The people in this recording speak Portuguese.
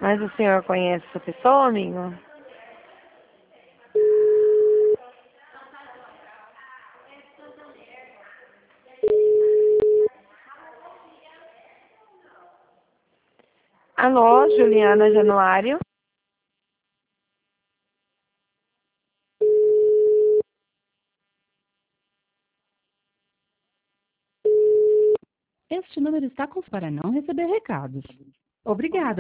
Mas o senhor conhece essa pessoa, amigo? Alô, Juliana Januário? Este número está com para não receber recados. Obrigada.